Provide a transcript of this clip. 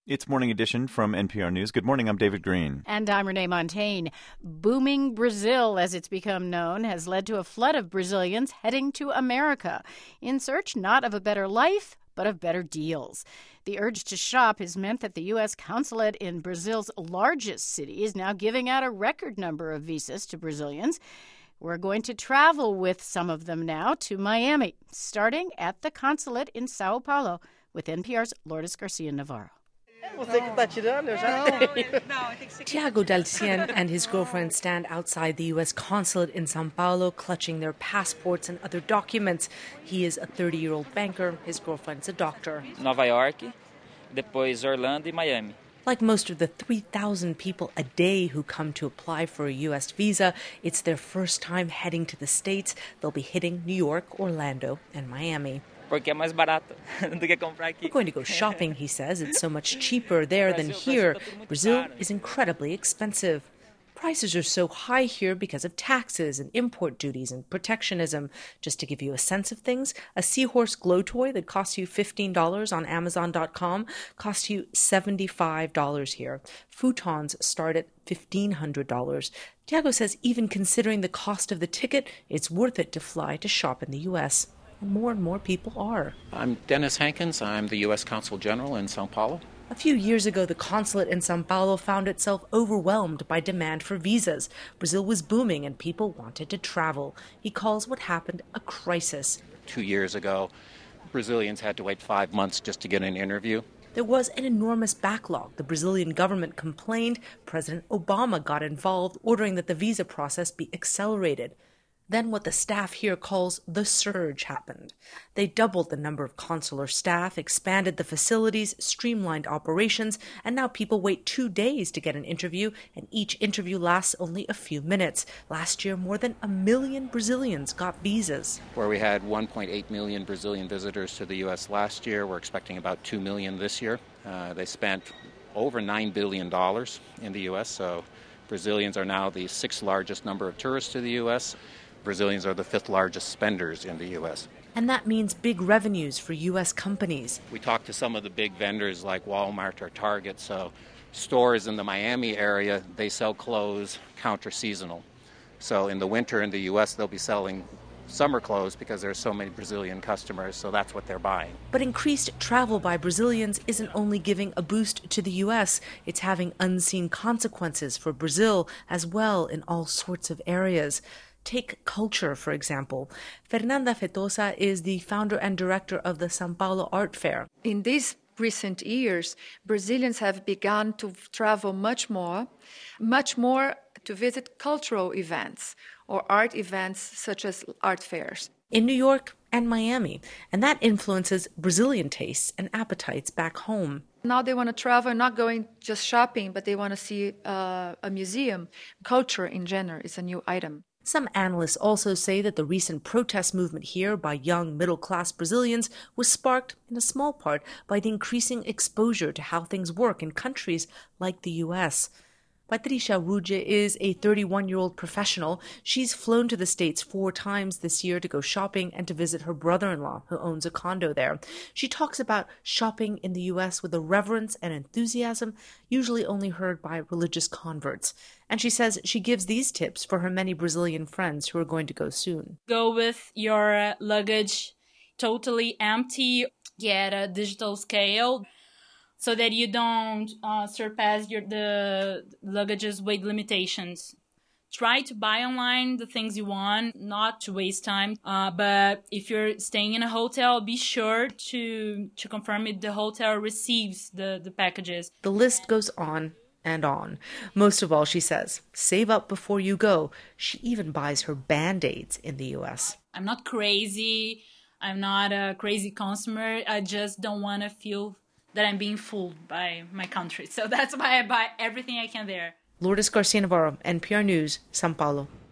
It's Morning Edition from NPR News. Good morning, I'm David Green. And I'm Renee Montaigne. Booming Brazil, as it's become known, has led to a flood of Brazilians heading to America in search not of a better life, but of better deals. The urge to shop has meant that the U.S. consulate in Brazil's largest city is now giving out a record number of visas to Brazilians. We're going to travel with some of them now to Miami, starting at the consulate in Sao Paulo with NPR's Lourdes Garcia-Navarro. Tiago Dalcien and his girlfriend stand outside the U.S. consulate in Sao Paulo, clutching their passports and other documents. He is a 30-year-old banker. His girlfriend's a doctor. Nova York, depois Orlando e Miami. Like most of the 3,000 people a day who come to apply for a U.S. visa, it's their first time heading to the States. They'll be hitting New York, Orlando, and Miami. Porque é mais barato do que comprar aqui. We're going to go shopping, he says. It's so much cheaper there than here. Brazil is incredibly expensive. Prices are so high here because of taxes and import duties and protectionism. Just to give you a sense of things, a seahorse glow toy that costs you $15 on Amazon.com costs you $75 here. Futons start at $1,500. Tiago says even considering the cost of the ticket, it's worth it to fly to shop in the U.S. And more people are. I'm Dennis Hankins. I'm the U.S. Consul General in Sao Paulo. A few years ago, the consulate in Sao Paulo found itself overwhelmed by demand for visas. Brazil was booming and people wanted to travel. He calls what happened a crisis. 2 years ago, Brazilians had to wait 5 months just to get an interview. There was an enormous backlog. The Brazilian government complained. President Obama got involved, ordering that the visa process be accelerated. Then what the staff here calls the surge happened. They doubled the number of consular staff, expanded the facilities, streamlined operations, and now people wait 2 days to get an interview, and each interview lasts only a few minutes. Last year, more than 1 million Brazilians got visas. Where we had 1.8 million Brazilian visitors to the U.S. last year, we're expecting about 2 million this year. They spent over $9 billion in the U.S., so Brazilians are now the 6th largest number of tourists to the U.S., Brazilians are the 5th largest spenders in the U.S. And that means big revenues for U.S. companies. We talked to some of the big vendors like Walmart or Target. So stores in the Miami area, they sell clothes counter-seasonal. So in the winter in the U.S., they'll be selling summer clothes because there's so many Brazilian customers, so that's what they're buying. But increased travel by Brazilians isn't only giving a boost to the U.S., it's having unseen consequences for Brazil as well in all sorts of areas. Take culture, for example. Fernanda Fetosa is the founder and director of the Sao Paulo Art Fair. In these recent years, Brazilians have begun to travel much more to visit cultural events or art events such as art fairs. In New York and Miami, and that influences Brazilian tastes and appetites back home. Now they want to travel, not going just shopping, but they want to see a museum. Culture in general is a new item. Some analysts also say that the recent protest movement here by young middle-class Brazilians was sparked, in a small part, by the increasing exposure to how things work in countries like the U.S. Patricia Ruge is a 31-year-old professional. She's flown to the States 4 times this year to go shopping and to visit her brother-in-law, who owns a condo there. She talks about shopping in the U.S. with a reverence and enthusiasm usually only heard by religious converts. And she says she gives these tips for her many Brazilian friends who are going to go soon. Go with your luggage totally empty, get a digital scale, so that you don't surpass the luggage's weight limitations. Try to buy online the things you want, not to waste time. But if you're staying in a hotel, be sure to confirm if the hotel receives the packages. The list goes on and on. Most of all, she says, save up before you go. She even buys her Band-Aids in the U.S. I'm not crazy. I'm not a crazy consumer. I just don't want to feel that I'm being fooled by my country. So that's why I buy everything I can there. Lourdes Garcia-Navarro, NPR News, Sao Paulo.